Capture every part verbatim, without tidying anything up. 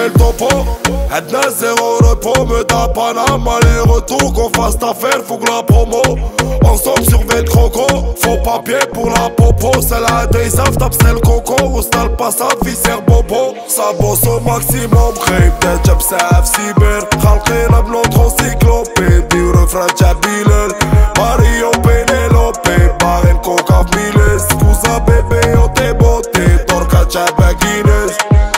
le topo. Adna zéro repos, me da Panama aller-retour. Qu'on fasse ta fête, faut que la promo. Ensemble sur vingt croco, faux papier pour la popo. C'est la Daysav, tape c'est le coco. Ou c'est le passat, viscère bobo. Ça bosse au maximum, crème de jab saf cyber. Khalqin ab notre encyclopédie. Refrain Jabilel, Mario Penelope. Barren Coca Miles, Scusa bébé, on t'es beauté. Torca Chaba Guinness.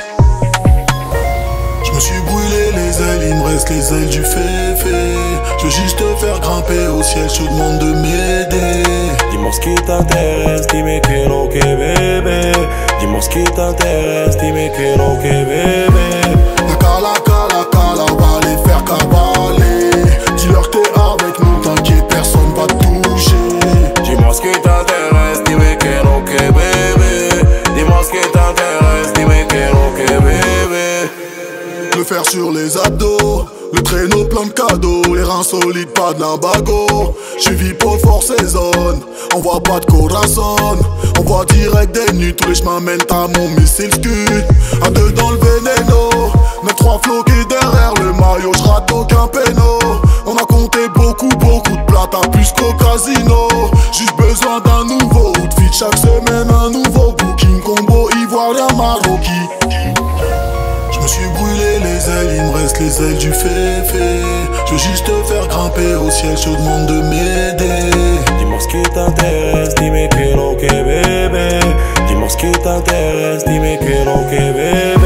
Je me suis brûlé les ailes, il me reste les ailes du féfé. Je veux juste te faire grimper au ciel, je te demande de m'aider. Dis-moi ce qui t'intéresse, dis-moi que non que bébé. Dis-moi ce qui t'intéresse, dis-moi que non que bébé. La cala, cala, cala, on va les faire cavaler. Dis-leur que t'es avec nous, t'inquiète, personne va te toucher. Dis-moi ce qui t'intéresse, dis-moi que non que bébé. Dis-moi ce qui t'intéresse, dis-moi que non que bébé. Le fer sur les abdos, le traîneau plein de cadeaux, les reins solides, pas de limbago. J'suis vipo for saison, on voit pas de corazon. On voit direct des nuits, tous les chemins mènent à mon missile scud. À deux dans le veneno, neuf trois floqués derrière le maillot, j'rate aucun péno. On a compté beaucoup, beaucoup de plata, plus qu'au casino. Juste besoin d'un nouveau outfit, chaque semaine un nouveau booking. Combo ivoirien maroquin. Je me suis brûlé les ailes, il me reste les ailes du féfé. Je veux juste te faire grimper au ciel, je te demande de m'aider. Dis-moi ce qui t'intéresse, dis-moi que non que bébé. Dis-moi ce qui t'intéresse, dis-moi que non que bébé.